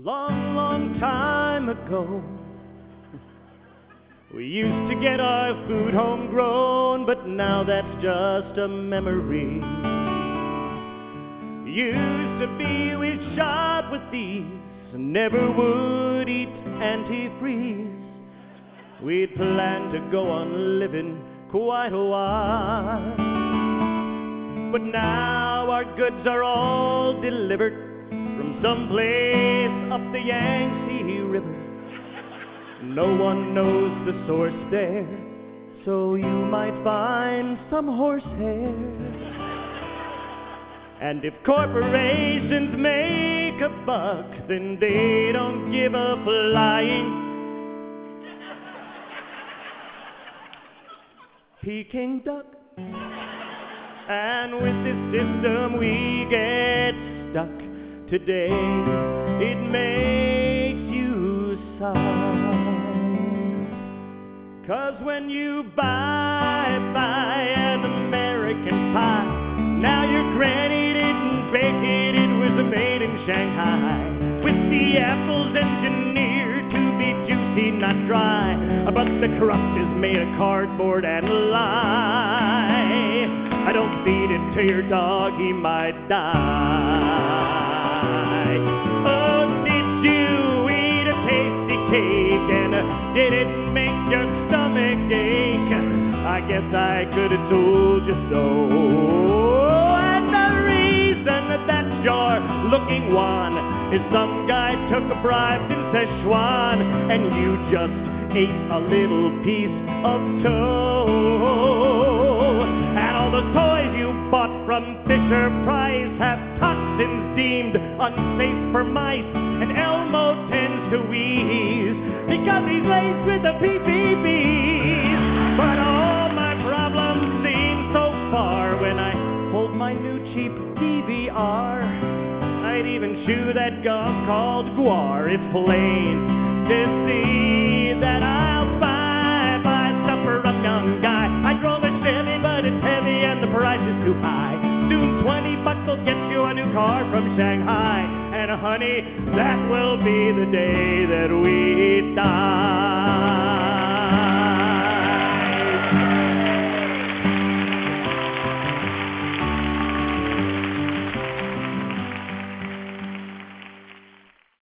Long, long time ago, we used to get our food homegrown, but now that's just a memory. Used to be we'd shop with these, never would eat antifreeze. We'd planned to go on living quite a while, but now our goods are all delivered from someplace up the Yangtze River. No one knows the source there, so you might find some horsehair. And if corporations make a buck, then they don't give a flying Peking duck. And with this system we get stuck today, it makes you sigh. 'Cause when you buy an American pie, now your granny didn't bake it, it was made in Shanghai, with the apples engineered to be juicy, not dry, but the crust is made of cardboard and lye. I don't feed it to your dog, he might die. Oh, did you eat a tasty cake, and did it make your stomach ache? I guess I could have told you so. And the reason that you're looking wan is some guy took a bribe in Szechuan, and you just ate a little piece of toe. And all the toys you bought from Fisher-Price have toxins deemed unsafe for mice, and Elmo tends to wheeze because he's laced with the PPBs. But all my problems seem so far when I hold my new cheap DVR. I'd even chew that gum called guar. It's plain to see that I'll buy stuff for a young guy. I drove a Chevy, but it's heavy and the price is too high. Soon $20 will get you a new car from Shanghai. And honey, that will be the day that we die.